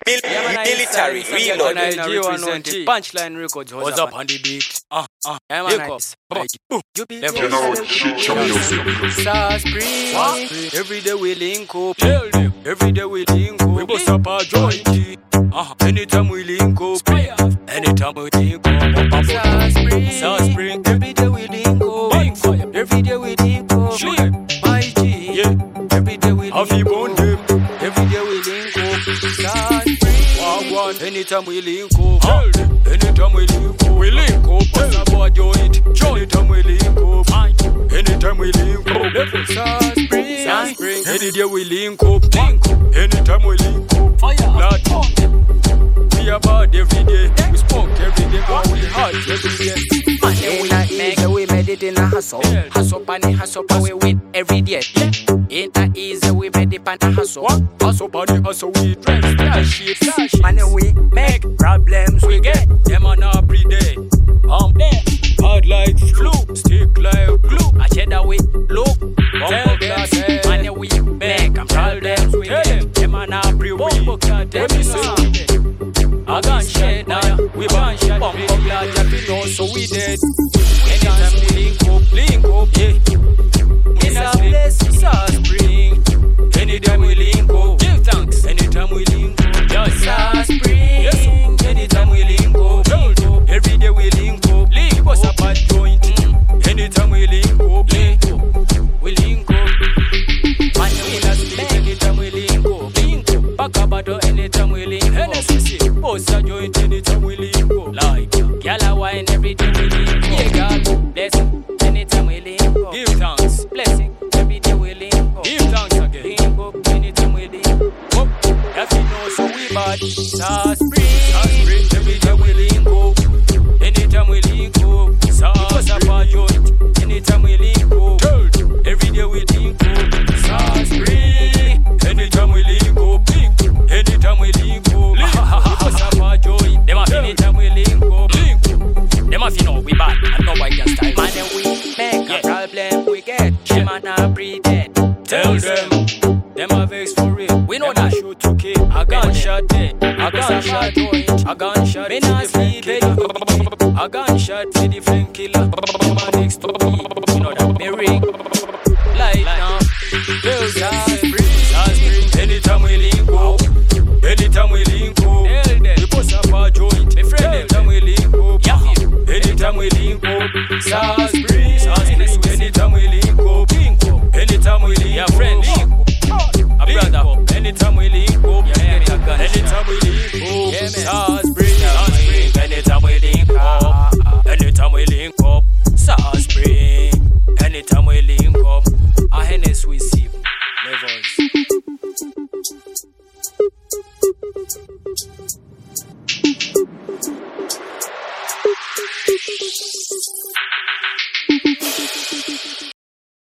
Military reload. Punchline records. What's up on the beat? Every day we link up. Every day we link up. We bust up our joint. Anytime we link up. Anytime we link up. South Spring. Every day we link up. Every day we link up. My G. Yeah. Every day we link up. Every day we link up. South Spring. Anytime we link up. Anytime we link up. We link up. What's up our joint? Anytime we link up. Anytime we link up. South Spring. Any day we link up. Anytime we link up. Lord, we are bad every day. We smoke every day, but we hot every day. We made it in a hustle. Hustle pani, hustle pa we win every day. Ain't that easy, we made it pan a hustle. Hustle pani, hustle we drive stash shit. Money we make, problems we get. Them on every day. there. Hard like flu, stick like glue. I cheddar we look. Tell them, Money we make, and problems we get. Them on a pre we. Let me see. I got shit now. We ban shit. Bump up like that, we know, so we dead. Anytime we link up, yeah. In a place, South Spring. Anytime we link up, Give thanks. anytime we link up, South Spring. Yes, Anytime we link up. every day we link up, What's up a joint. Anytime we link up, we link up. Money we not sleep anytime we link up, Back about anytime we link up. NSC, boss a joint anytime we link up, like Gyal a wine every day we link up. yeah, girl, Blessing anytime we link up. give thanks, Blessing every day we link up. give thanks again. Link up anytime we link up. If you know so we bad, South Spring. every day we link up, anytime we link up, What's up our joint? anytime we link up, every day we link up, South Spring. anytime we link up, anytime we link up, What's up our joint? them a Anytime we link up. them a know we bad, and no white can style. Money we make, Yeah. a problem we get. Them on a pre dead. Tell them, Them a vex for real. We know Them a that. shoot to kill. A gunshot dead. A gunshot joint. A gunshot Me for nah the flame sleep killer. A gunshot for the flame killer. Them a next to me. You know that. Me ring. Light now. Girls are free. anytime we link up, anytime we link up, Tell them. we bust up our joint. Me friend Anytime we link up, anytime we link up, South Spring. anytime we link up, anytime we link Yeah, up, friend. A brother. anytime we link up, Yeah, me a gunshot. anytime we link up, Yeah, man. South Spring, anytime we link up, anytime we link up, South Spring, anytime we link up, A Hennessy we sip. Levels.